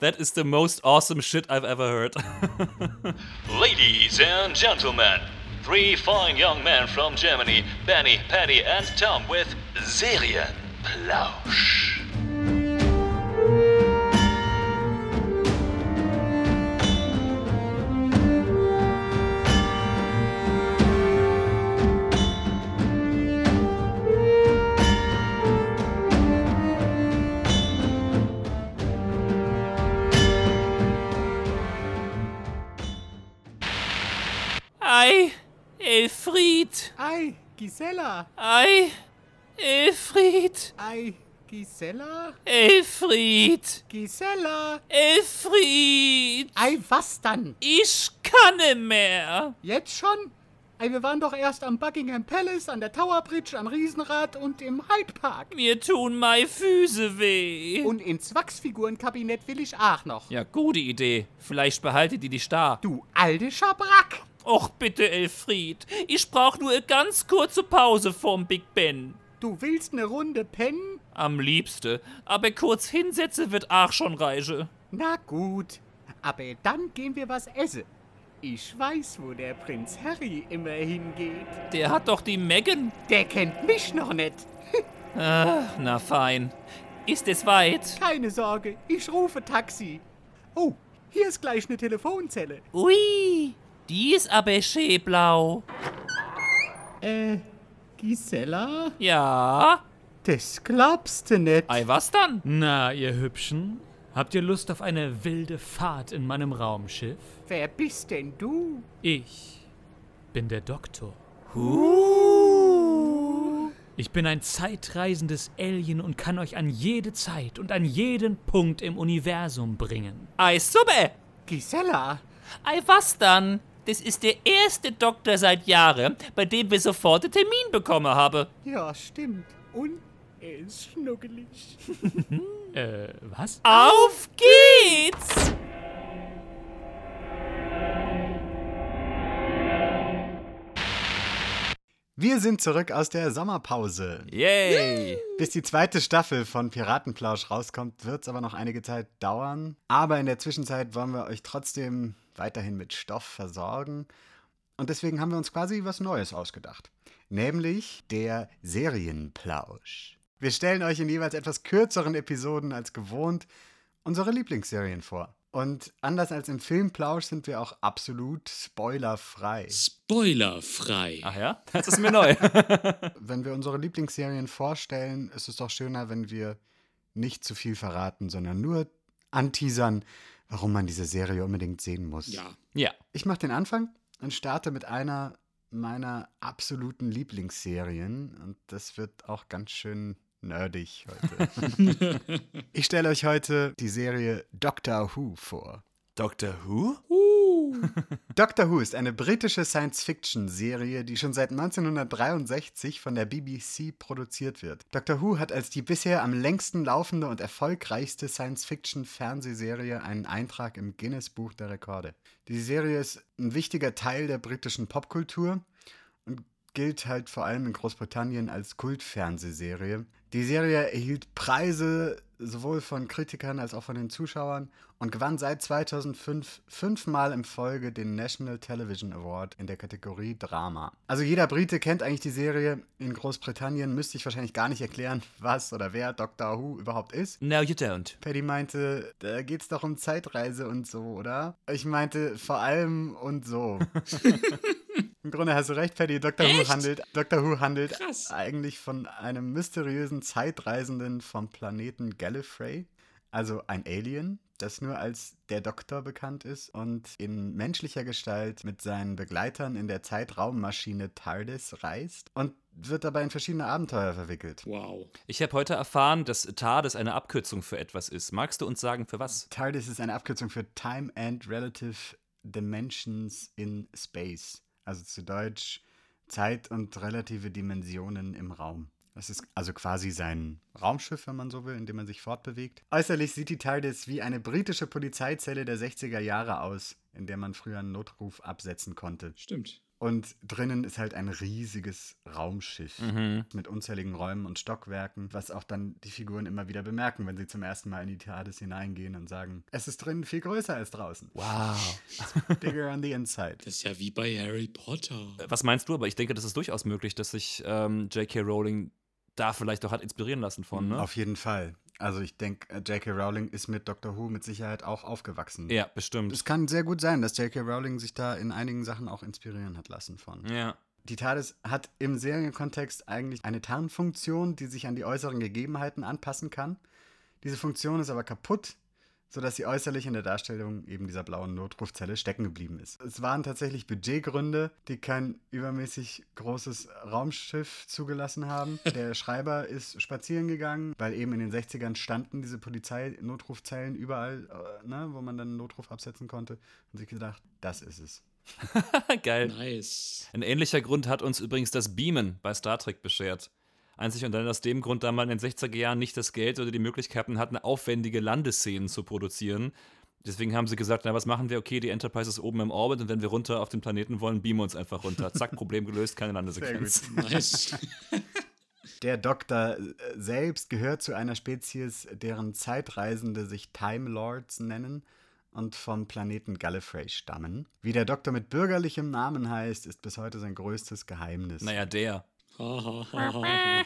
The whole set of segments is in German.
That is the most awesome shit I've ever heard. Ladies and gentlemen, 3 fine young men from Germany, Benny, Paddy and Tom with Serienplausch. Ei, Elfried. Ei, Gisela. Ei, Elfried. Ei, Gisela. Elfried. Gisela. Elfried. Ei, was dann? Ich kann nicht mehr. Jetzt schon? Ei, wir waren doch erst am Buckingham Palace, an der Tower Bridge, am Riesenrad und im Hyde Park. Mir tun meine Füße weh. Und ins Wachsfigurenkabinett will ich auch noch. Ja, gute Idee. Vielleicht behaltet ihr die da. Du alte Schabrack. Och, bitte, Elfried. Ich brauch nur eine ganz kurze Pause vorm Big Ben. Du willst eine Runde pennen? Am liebste. Aber kurz hinsetze wird auch schon reiche. Na gut, aber dann gehen wir was essen. Ich weiß, wo der Prinz Harry immer hingeht. Der hat doch die Meghan. Der kennt mich noch nicht. Na fein. Ist es weit? Keine Sorge, ich rufe Taxi. Oh, hier ist gleich eine Telefonzelle. Ui, die ist aber schön blau. Gisela? Ja? Das glaubst du nicht. Ei, was dann? Na, ihr Hübschen, habt ihr Lust auf eine wilde Fahrt in meinem Raumschiff? Wer bist denn du? Ich bin der Doktor. Ich bin ein zeitreisendes Alien und kann euch an jede Zeit und an jeden Punkt im Universum bringen. Ei, super. Gisela? Ei, was dann? Das ist der erste Doktor seit Jahren, bei dem wir sofort einen Termin bekommen haben. Ja, stimmt. Und er ist schnuckelig. Was? Auf geht's! Wir sind zurück aus der Sommerpause. Yay! Bis die 2. Staffel von Piratenplausch rauskommt, wird es aber noch einige Zeit dauern. Aber in der Zwischenzeit wollen wir euch trotzdem weiterhin mit Stoff versorgen. Und deswegen haben wir uns quasi was Neues ausgedacht. Nämlich der Serienplausch. Wir stellen euch in jeweils etwas kürzeren Episoden als gewohnt unsere Lieblingsserien vor. Und anders als im Filmplausch sind wir auch absolut spoilerfrei. Spoilerfrei. Ach ja? Das ist mir neu. Wenn wir unsere Lieblingsserien vorstellen, ist es doch schöner, wenn wir nicht zu viel verraten, sondern nur anteasern, warum man diese Serie unbedingt sehen muss. Ja. Ja. Ich mache den Anfang und starte mit einer meiner absoluten Lieblingsserien. Und das wird auch ganz schön nerdig heute. Ich stelle euch heute die Serie Doctor Who vor. Doctor Who? Doctor Who ist eine britische Science-Fiction-Serie, die schon seit 1963 von der BBC produziert wird. Doctor Who hat als die bisher am längsten laufende und erfolgreichste Science-Fiction-Fernsehserie einen Eintrag im Guinness-Buch der Rekorde. Die Serie ist ein wichtiger Teil der britischen Popkultur und gilt halt vor allem in Großbritannien als Kultfernsehserie. Die Serie erhielt Preise sowohl von Kritikern als auch von den Zuschauern und gewann seit 2005 5-mal in Folge den National Television Award in der Kategorie Drama. Also jeder Brite kennt eigentlich die Serie. In Großbritannien müsste ich wahrscheinlich gar nicht erklären, was oder wer Doctor Who überhaupt ist. No, you don't. Paddy meinte, da geht's doch um Zeitreise und so, oder? Ich meinte vor allem und so. Im Grunde hast du recht, Paddy. Doctor Who handelt Krass. eigentlich von einem mysteriösen Zeitreisenden vom Planeten Gallifrey, also ein Alien, das nur als der Doktor bekannt ist und in menschlicher Gestalt mit seinen Begleitern in der Zeitraummaschine TARDIS reist und wird dabei in verschiedene Abenteuer verwickelt. Wow. Ich habe heute erfahren, dass TARDIS eine Abkürzung für etwas ist. Magst du uns sagen, für was? TARDIS ist eine Abkürzung für Time and Relative Dimensions in Space. Also zu Deutsch Zeit und relative Dimensionen im Raum. Das ist also quasi sein Raumschiff, wenn man so will, in dem man sich fortbewegt. Äußerlich sieht die TARDIS wie eine britische Polizeizelle der 60er Jahre aus, in der man früher einen Notruf absetzen konnte. Stimmt. Und drinnen ist halt ein riesiges Raumschiff mit unzähligen Räumen und Stockwerken, was auch dann die Figuren immer wieder bemerken, wenn sie zum ersten Mal in die TARDIS hineingehen und sagen, es ist drinnen viel größer als draußen. Wow. Bigger on the inside. Das ist ja wie bei Harry Potter. Was meinst du? Aber ich denke, das ist durchaus möglich, dass sich J.K. Rowling da vielleicht auch hat inspirieren lassen von, ne? Auf jeden Fall. Also ich denke, J.K. Rowling ist mit Doctor Who mit Sicherheit auch aufgewachsen. Ja, bestimmt. Es kann sehr gut sein, dass J.K. Rowling sich da in einigen Sachen auch inspirieren hat lassen von. Ja. Die TARDIS hat im Serienkontext eigentlich eine Tarnfunktion, die sich an die äußeren Gegebenheiten anpassen kann. Diese Funktion ist aber kaputt, sodass sie äußerlich in der Darstellung eben dieser blauen Notrufzelle stecken geblieben ist. Es waren tatsächlich Budgetgründe, die kein übermäßig großes Raumschiff zugelassen haben. Der Schreiber ist spazieren gegangen, weil eben in den 60ern standen diese Polizei-Notrufzellen überall, wo man dann einen Notruf absetzen konnte. Und sich gedacht, das ist es. Geil. Nice. Ein ähnlicher Grund hat uns übrigens das Beamen bei Star Trek beschert. Einzig und dann aus dem Grund, da man in den 60er Jahren nicht das Geld oder die Möglichkeiten hatten, aufwendige Landeszenen zu produzieren. Deswegen haben sie gesagt, na, was machen wir? Okay, die Enterprise ist oben im Orbit und wenn wir runter auf den Planeten wollen, beamen wir uns einfach runter. Zack, Problem gelöst, keine Landesequenz. Nice. Der Doktor selbst gehört zu einer Spezies, deren Zeitreisende sich Time Lords nennen und vom Planeten Gallifrey stammen. Wie der Doktor mit bürgerlichem Namen heißt, ist bis heute sein größtes Geheimnis. Naja, der. Er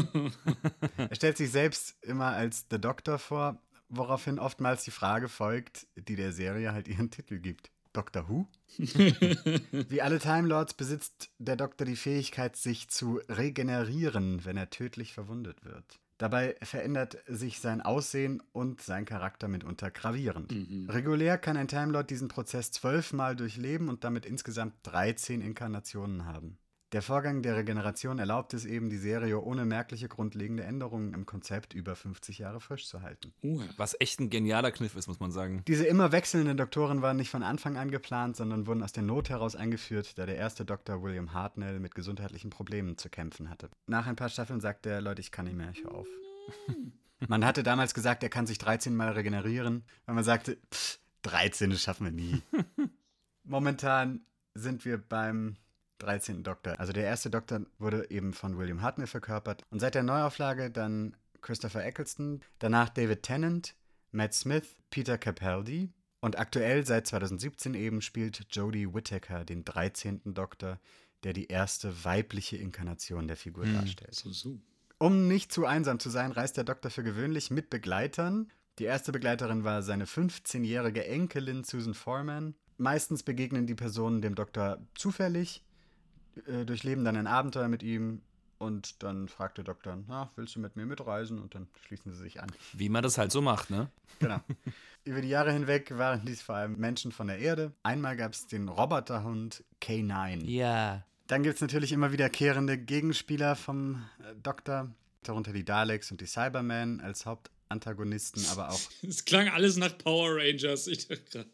stellt sich selbst immer als The Doctor vor, woraufhin oftmals die Frage folgt, die der Serie halt ihren Titel gibt. Doctor Who? Wie alle Time Lords besitzt der Doktor die Fähigkeit, sich zu regenerieren, wenn er tödlich verwundet wird. Dabei verändert sich sein Aussehen und sein Charakter mitunter gravierend. Regulär kann ein Time Lord diesen Prozess 12 Mal durchleben und damit insgesamt 13 Inkarnationen haben. Der Vorgang der Regeneration erlaubt es eben, die Serie ohne merkliche grundlegende Änderungen im Konzept über 50 Jahre frisch zu halten. Was echt ein genialer Kniff ist, muss man sagen. Diese immer wechselnden Doktoren waren nicht von Anfang an geplant, sondern wurden aus der Not heraus eingeführt, da der erste Doktor William Hartnell mit gesundheitlichen Problemen zu kämpfen hatte. Nach ein paar Staffeln sagte er, Leute, ich kann nicht mehr, ich höre auf. Man hatte damals gesagt, er kann sich 13 Mal regenerieren, weil man sagte, 13, das schaffen wir nie. Momentan sind wir beim 13. Doktor. Also der erste Doktor wurde eben von William Hartnell verkörpert. Und seit der Neuauflage dann Christopher Eccleston, danach David Tennant, Matt Smith, Peter Capaldi und aktuell seit 2017 eben spielt Jodie Whittaker den 13. Doktor, der die erste weibliche Inkarnation der Figur darstellt. So. Um nicht zu einsam zu sein, reist der Doktor für gewöhnlich mit Begleitern. Die erste Begleiterin war seine 15-jährige Enkelin Susan Foreman. Meistens begegnen die Personen dem Doktor zufällig, durchleben dann ein Abenteuer mit ihm und dann fragt der Doktor, willst du mit mir mitreisen? Und dann schließen sie sich an. Wie man das halt so macht, ne? Genau. Über die Jahre hinweg waren dies vor allem Menschen von der Erde. Einmal gab es den Roboterhund K9. Ja. Dann gibt es natürlich immer wiederkehrende Gegenspieler vom Doktor, darunter die Daleks und die Cybermen als Hauptantagonisten, aber auch Es klang alles nach Power Rangers. Ich dachte gerade.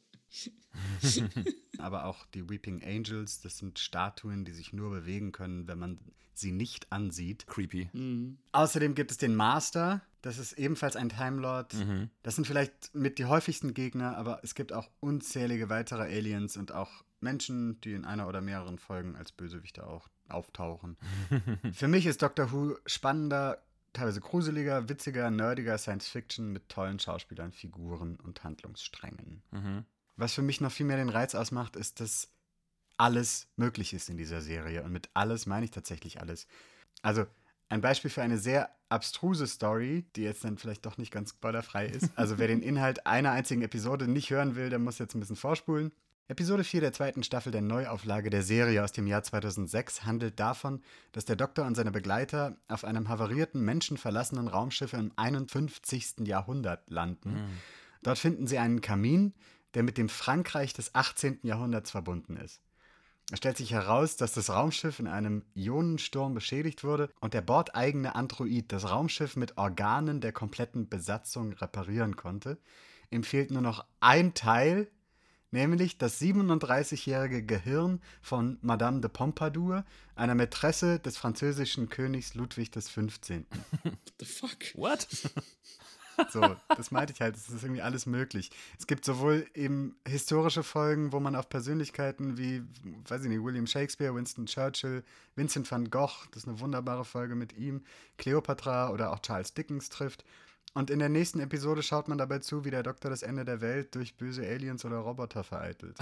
aber auch die Weeping Angels, das sind Statuen, die sich nur bewegen können, wenn man sie nicht ansieht. Creepy. Außerdem gibt es den Master, das ist ebenfalls ein Time Lord. Das sind vielleicht mit die häufigsten Gegner, aber es gibt auch unzählige weitere Aliens und auch Menschen, die in einer oder mehreren Folgen als Bösewichte auch auftauchen. Für mich ist Doctor Who spannender, teilweise gruseliger, witziger, nerdiger Science-Fiction mit tollen Schauspielern, Figuren und Handlungssträngen. Was für mich noch viel mehr den Reiz ausmacht, ist, dass alles möglich ist in dieser Serie. Und mit alles meine ich tatsächlich alles. Also ein Beispiel für eine sehr abstruse Story, die jetzt dann vielleicht doch nicht ganz spoilerfrei ist. Also wer den Inhalt einer einzigen Episode nicht hören will, der muss jetzt ein bisschen vorspulen. Episode 4 der 2. Staffel der Neuauflage der Serie aus dem Jahr 2006 handelt davon, dass der Doktor und seine Begleiter auf einem havarierten, menschenverlassenen Raumschiff im 51. Jahrhundert landen. Dort finden sie einen Kamin, der mit dem Frankreich des 18. Jahrhunderts verbunden ist. Es stellt sich heraus, dass das Raumschiff in einem Ionensturm beschädigt wurde und der bordeigene Android das Raumschiff mit Organen der kompletten Besatzung reparieren konnte. Ihm fehlt nur noch ein Teil, nämlich das 37-jährige Gehirn von Madame de Pompadour, einer Mätresse des französischen Königs Ludwig XV. What the fuck? What? So, das meinte ich halt, es ist irgendwie alles möglich. Es gibt sowohl eben historische Folgen, wo man auf Persönlichkeiten wie, weiß ich nicht, William Shakespeare, Winston Churchill, Vincent van Gogh, das ist eine wunderbare Folge mit ihm, Cleopatra oder auch Charles Dickens trifft. Und in der nächsten Episode schaut man dabei zu, wie der Doktor das Ende der Welt durch böse Aliens oder Roboter vereitelt.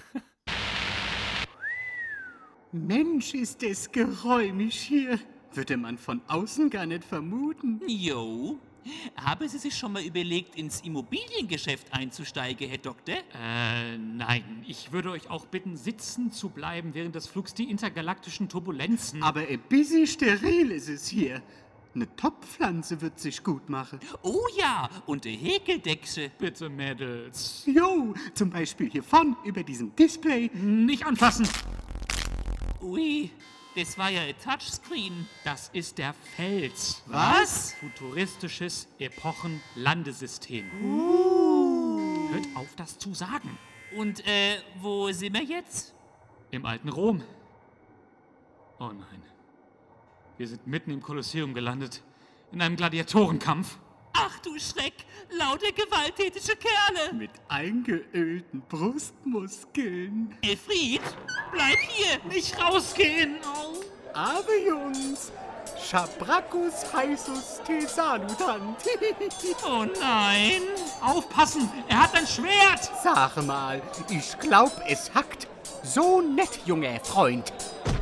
Mensch, ist es geräumig hier. Würde man von außen gar nicht vermuten. Jo. Haben Sie sich schon mal überlegt, ins Immobiliengeschäft einzusteigen, Herr Doktor? Nein. Ich würde euch auch bitten, sitzen zu bleiben während des Flugs. Die intergalaktischen Turbulenzen. Aber ein bisschen steril ist es hier. Eine Topfpflanze wird sich gut machen. Oh ja, und eine Häkeldechse. Bitte, Mädels. Jo, zum Beispiel hier vorn über diesem Display. Nicht anfassen. Ui, das war ja ein Touchscreen. Das ist der Fels. Was? Futuristisches Epochenlandesystem. Hört auf, das zu sagen. Und, wo sind wir jetzt? Im alten Rom. Oh nein. Wir sind mitten im Kolosseum gelandet. In einem Gladiatorenkampf. Ach du Schreck, lauter gewalttätige Kerle. Mit eingeölten Brustmuskeln. Elfried, bleib hier. Nicht rausgehen! Aber Jungs, Schabracus heißus Thesanutant. Oh nein. Aufpassen! Er hat ein Schwert! Sag mal, ich glaub, es hackt. So nett, junger Freund.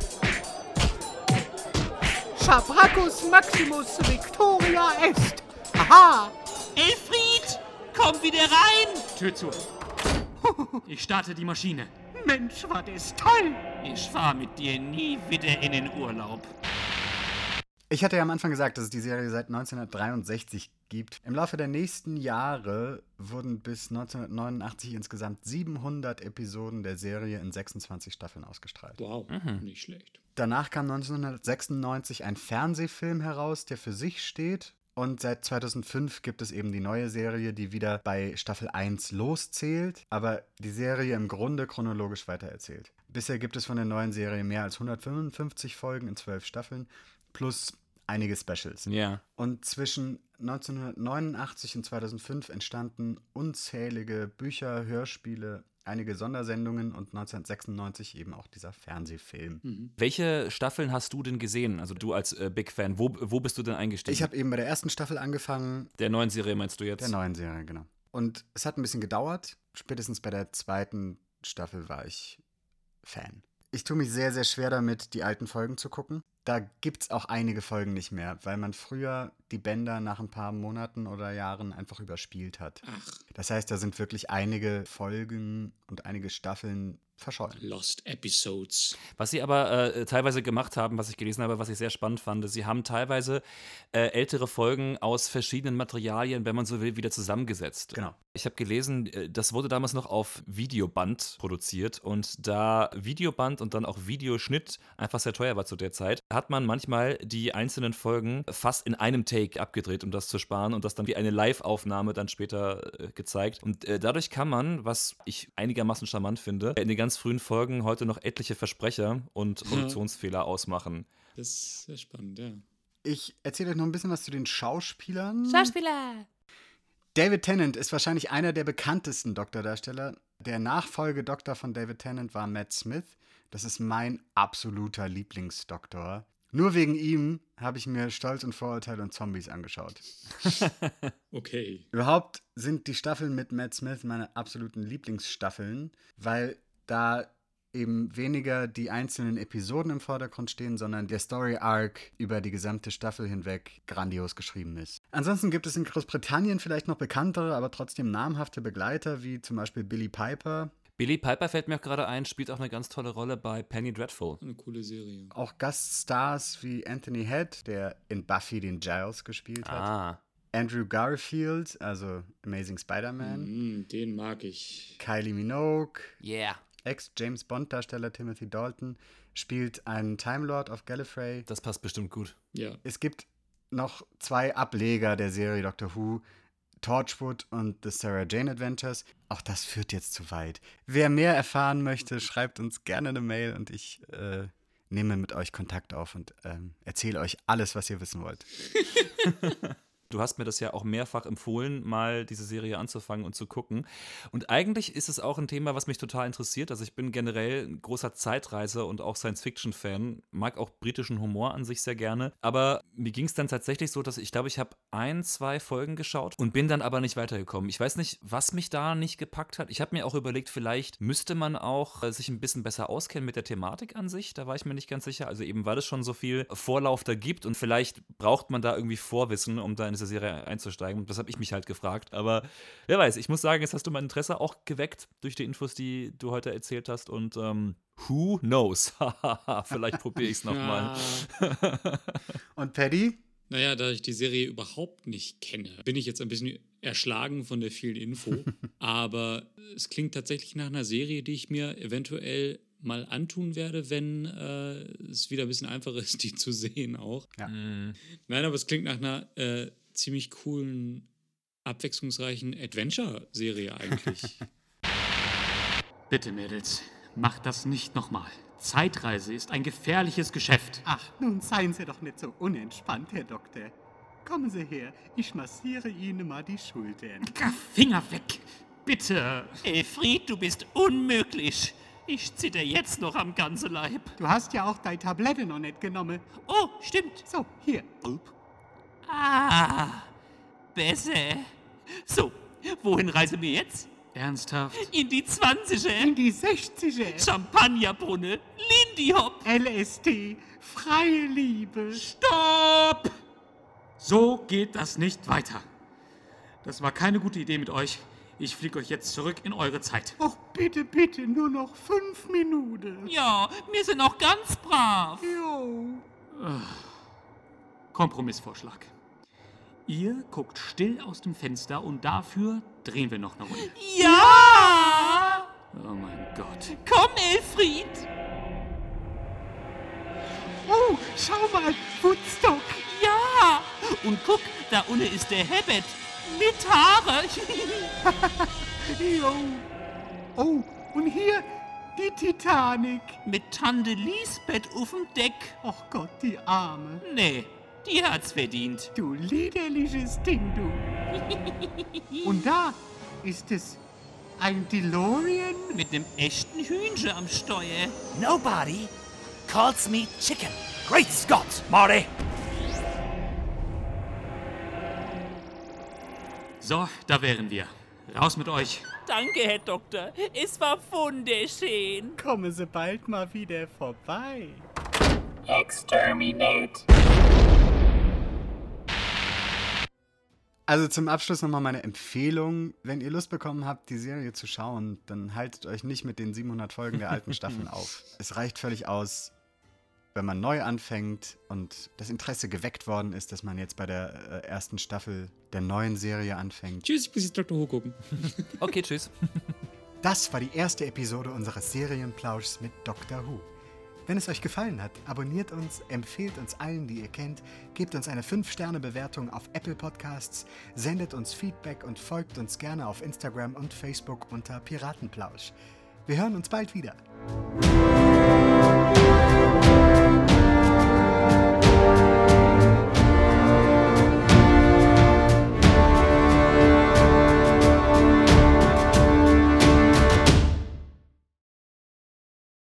Schabracus Maximus Victoria est. Aha! Elfried, komm wieder rein. Tür zu. Ich starte die Maschine. Mensch, war das toll. Ich fahr mit dir nie wieder in den Urlaub. Ich hatte ja am Anfang gesagt, dass es die Serie seit 1963 gibt. Im Laufe der nächsten Jahre wurden bis 1989 insgesamt 700 Episoden der Serie in 26 Staffeln ausgestrahlt. Wow, nicht schlecht. Danach kam 1996 ein Fernsehfilm heraus, der für sich steht. Und seit 2005 gibt es eben die neue Serie, die wieder bei Staffel 1 loszählt, aber die Serie im Grunde chronologisch weitererzählt. Bisher gibt es von der neuen Serie mehr als 155 Folgen in 12 Staffeln, plus einige Specials. Ja. Und zwischen 1989 und 2005 entstanden unzählige Bücher, Hörspiele, einige Sondersendungen und 1996 eben auch dieser Fernsehfilm. Welche Staffeln hast du denn gesehen? Also du als Big Fan, wo bist du denn eingestiegen? Ich habe eben bei der ersten Staffel angefangen, Der neuen Serie meinst du jetzt? der neuen Serie, genau. Und es hat ein bisschen gedauert. Spätestens bei der zweiten Staffel war ich Fan. Ich tue mich sehr, sehr schwer damit, die alten Folgen zu gucken. Da gibt es auch einige Folgen nicht mehr, weil man früher die Bänder nach ein paar Monaten oder Jahren einfach überspielt hat. Ach, Das heißt, da sind wirklich einige Folgen und einige Staffeln verschollen. Lost Episodes. Was sie aber teilweise gemacht haben, was ich gelesen habe, was ich sehr spannend fand, sie haben teilweise ältere Folgen aus verschiedenen Materialien, wenn man so will, wieder zusammengesetzt. Genau. Ich habe gelesen, das wurde damals noch auf Videoband produziert und da Videoband und dann auch Videoschnitt einfach sehr teuer war zu der Zeit, hat man manchmal die einzelnen Folgen fast in einem Take abgedreht, um das zu sparen und das dann wie eine Live-Aufnahme dann später gezeigt. Und dadurch kann man, was ich einigermaßen charmant finde, in den ganz frühen Folgen heute noch etliche Versprecher und Produktionsfehler ausmachen. Das ist sehr spannend, ja. Ich erzähle euch noch ein bisschen was zu den Schauspielern. Schauspieler. David Tennant ist wahrscheinlich einer der bekanntesten Doktordarsteller. Der Nachfolgedoktor von David Tennant war Matt Smith. Das ist mein absoluter Lieblingsdoktor. Nur wegen ihm habe ich mir Stolz und Vorurteil und Zombies angeschaut. Okay. Überhaupt sind die Staffeln mit Matt Smith meine absoluten Lieblingsstaffeln, weil da eben weniger die einzelnen Episoden im Vordergrund stehen, sondern der Story-Arc über die gesamte Staffel hinweg grandios geschrieben ist. Ansonsten gibt es in Großbritannien vielleicht noch bekanntere, aber trotzdem namhafte Begleiter, wie zum Beispiel Billie Piper. Billie Piper fällt mir auch gerade ein, spielt auch eine ganz tolle Rolle bei Penny Dreadful. Eine coole Serie. Auch Gaststars wie Anthony Head, der in Buffy den Giles gespielt hat. Ah. Andrew Garfield, also Amazing Spider-Man. Den mag ich. Kylie Minogue. Yeah. Ex-James-Bond-Darsteller Timothy Dalton spielt einen Time Lord of Gallifrey. Das passt bestimmt gut. Ja. Es gibt noch 2 Ableger der Serie Doctor Who, Torchwood und The Sarah Jane Adventures. Auch das führt jetzt zu weit. Wer mehr erfahren möchte, schreibt uns gerne eine Mail und ich nehme mit euch Kontakt auf und erzähle euch alles, was ihr wissen wollt. Du hast mir das ja auch mehrfach empfohlen, mal diese Serie anzufangen und zu gucken. Und eigentlich ist es auch ein Thema, was mich total interessiert. Also ich bin generell ein großer Zeitreiser und auch Science-Fiction-Fan, mag auch britischen Humor an sich sehr gerne. Aber mir ging es dann tatsächlich so, dass ich glaube, ich habe 1-2 Folgen geschaut und bin dann aber nicht weitergekommen. Ich weiß nicht, was mich da nicht gepackt hat. Ich habe mir auch überlegt, vielleicht müsste man auch sich ein bisschen besser auskennen mit der Thematik an sich. Da war ich mir nicht ganz sicher. Also eben, weil es schon so viel Vorlauf da gibt und vielleicht braucht man da irgendwie Vorwissen, um da in diese Serie einzusteigen. Das habe ich mich halt gefragt. Aber wer weiß, ich muss sagen, jetzt hast du mein Interesse auch geweckt durch die Infos, die du heute erzählt hast. Und who knows? Vielleicht probiere ich es nochmal. Und Paddy? Naja, da ich die Serie überhaupt nicht kenne, bin ich jetzt ein bisschen erschlagen von der vielen Info. Aber es klingt tatsächlich nach einer Serie, die ich mir eventuell mal antun werde, wenn es wieder ein bisschen einfacher ist, die zu sehen auch. Ja. Nein, aber es klingt nach einer ziemlich coolen, abwechslungsreichen Adventure-Serie eigentlich. Bitte, Mädels, macht das nicht nochmal. Zeitreise ist ein gefährliches Geschäft. Ach, nun seien Sie doch nicht so unentspannt, Herr Doktor. Kommen Sie her, ich massiere Ihnen mal die Schultern. Finger weg, bitte. Elfried, du bist unmöglich. Ich zitter jetzt noch am ganzen Leib. Du hast ja auch deine Tablette noch nicht genommen. Oh, stimmt. So, hier. Ah, besser. So, wohin reisen wir jetzt? Ernsthaft? In die 20er. In die 60er. Champagnerbrunne, Lindy Hop. LSD, freie Liebe. Stopp! So geht das nicht weiter. Das war keine gute Idee mit euch. Ich fliege euch jetzt zurück in eure Zeit. Och, bitte, bitte, nur noch 5 Minuten. Ja, wir sind auch ganz brav. Jo. Kompromissvorschlag. Ihr guckt still aus dem Fenster und dafür drehen wir noch eine Runde. Ja! Oh mein Gott. Komm, Elfried. Oh, schau mal, Woodstock. Ja! Und guck, da unten ist der Herbert. Mit Haare. Jo. Oh, und hier die Titanic. Mit Tante Lisbeth auf dem Deck. Och Gott, die Arme. Nee, die hat's verdient. Du liederliches Ding, du. Und da ist es ein DeLorean. Mit nem echten Hühnchen am Steuer. Nobody calls me chicken. Great Scott, Marty! So, da wären wir. Raus mit euch. Danke, Herr Doktor. Es war wunderschön. Kommen Sie bald mal wieder vorbei. Exterminate. Also zum Abschluss nochmal meine Empfehlung. Wenn ihr Lust bekommen habt, die Serie zu schauen, dann haltet euch nicht mit den 700 Folgen der alten Staffeln auf. Es reicht völlig aus, wenn man neu anfängt und das Interesse geweckt worden ist, dass man jetzt bei der ersten Staffel der neuen Serie anfängt. Tschüss, ich muss jetzt Dr. Who gucken. Okay, tschüss. Das war die erste Episode unseres Serienplauschs mit Dr. Who. Wenn es euch gefallen hat, abonniert uns, empfehlt uns allen, die ihr kennt, gebt uns eine 5-Sterne-Bewertung auf Apple Podcasts, sendet uns Feedback und folgt uns gerne auf Instagram und Facebook unter Piratenplausch. Wir hören uns bald wieder.